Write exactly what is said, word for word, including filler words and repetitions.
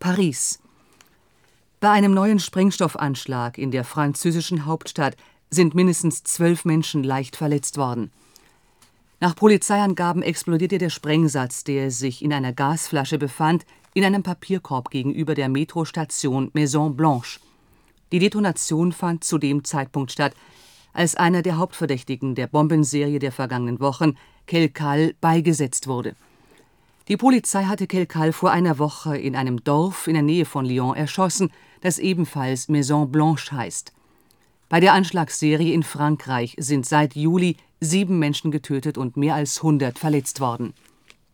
Paris. Bei einem neuen Sprengstoffanschlag in der französischen Hauptstadt sind mindestens zwölf Menschen leicht verletzt worden. Nach Polizeiangaben explodierte der Sprengsatz, der sich in einer Gasflasche befand, in einem Papierkorb gegenüber der Metrostation Maison Blanche. Die Detonation fand zu dem Zeitpunkt statt, als einer der Hauptverdächtigen der Bombenserie der vergangenen Wochen, Kelkal, beigesetzt wurde. Die Polizei hatte Kelkal vor einer Woche in einem Dorf in der Nähe von Lyon erschossen, das ebenfalls Maison Blanche heißt. Bei der Anschlagsserie in Frankreich sind seit Juli sieben Menschen getötet und mehr als hundert verletzt worden.